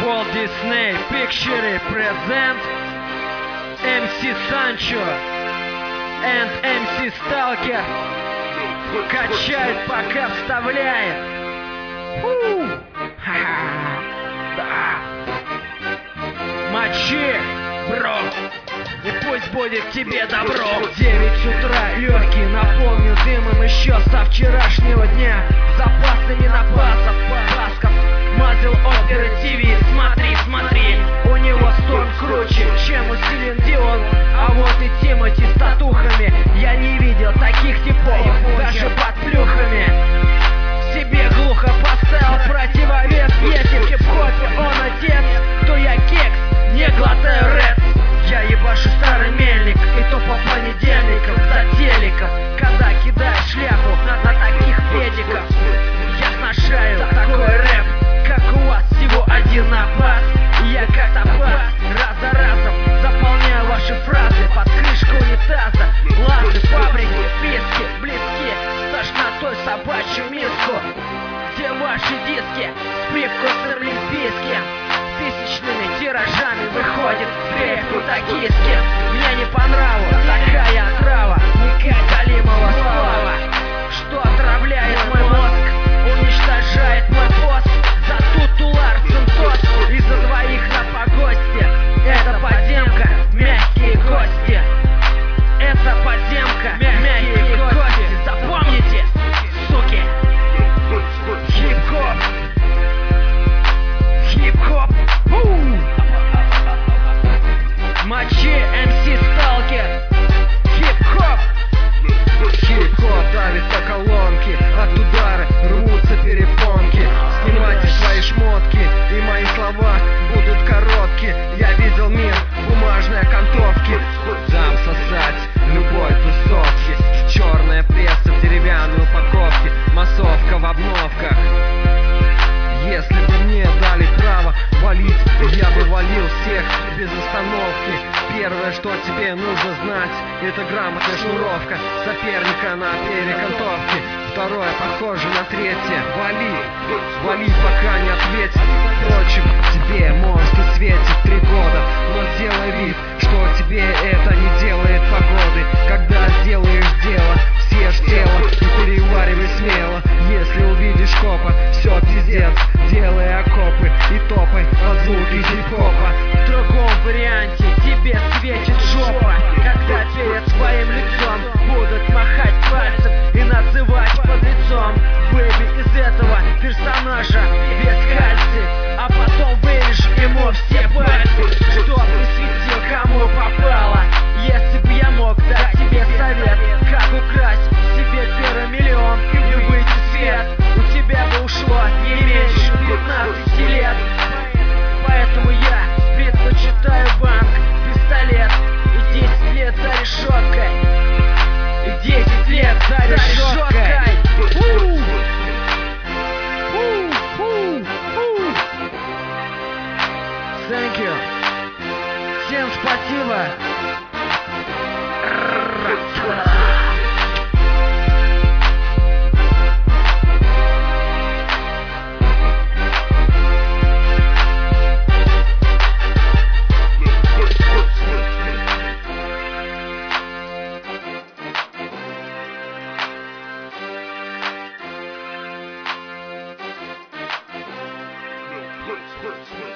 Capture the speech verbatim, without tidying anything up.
Walt Disney Picture present эм си Sancho and эм си Stalker. Качает, пока вставляет. Фу. Ха-ха. Да. Мочи, бро, и пусть будет тебе добро. Девять утра, легкий, напомню дымом еще со вчерашнего дня. Запасами напасов, пасков, мазил оперы ТВ. Смотри, смотри, у него стон круче, чем у Селин Дион. А вот и Тимати с татухами. Я не видел таких типов, даже под плюхами. Себе глухо поставил противовес. Если в хип-хопе он отец, то я кекс, не глотаю рэп. Я ебашу старый мельник, и то по понедельникам за телеком. Когда кидаешь шляпу на, на таких педиков, я сношаю такой рэп, как у вас всего один напас. И я как топаз, раз за разом заполняю ваши фразы под крышку унитаза. Лазы, фабрики, списки, близки с тошнотой собачью миску. Где ваши диски с привкусом олимпийским? Тысячными тиражами выходит дрейф по-токийски. Мне не по нраву такая отрава, некалимого слава, что отравляет мой мозг, уничтожает мой пост. За тутулар центос из-за двоих на погосте. Это подземка, мягкие кости. Это подземка, мягкие кости. Запомните, суки. Хип-хоп. Хип-хоп. Мочи эм си Stalker. Хип-хоп. Хип-хоп давит по колонке, от удара рвутся перепонки. Снимайте свои шмотки, и мои слова будут короткие. Я видел мир в бумажной окантовке. Дам сосать любой тусовки. Черная пресса в деревянной упаковке, массовка в обновках. Если бы мне дали право валить, я бы валил всех без остановки. Первое, что тебе нужно знать, это грамотная шнуровка соперника на перекантовке. Второе, похоже на третье. Вали, вали, пока не ответит. Впрочем, тебе может и светит три года, но сделай вид, что тебе это не делает погоды. Когда сделаешь дело, съешь тело и переваривай смело. Если увидишь копа, все пиздец, делай окопы и топай под звуки хип-хопа. В другом варианте тебе светит жопа, когда перед своим лицом будут махать пальцем и называть под лицом. Выйди из этого персонажа без кальций, а потом вырежь ему все пальцы, что присветил кому попало. Если бы я мог дать тебе совет, как украсть себе первый миллион и выйти в свет, у тебя бы ушло не меньше пятнадцати лет. Поэтому я предпочитаю банк, пистолет и десять лет за решеткой. И десять лет за решеткой. Фу. Фу, фу, фу. Thank you. Всем спасибо. Hurts, hurts, hurts.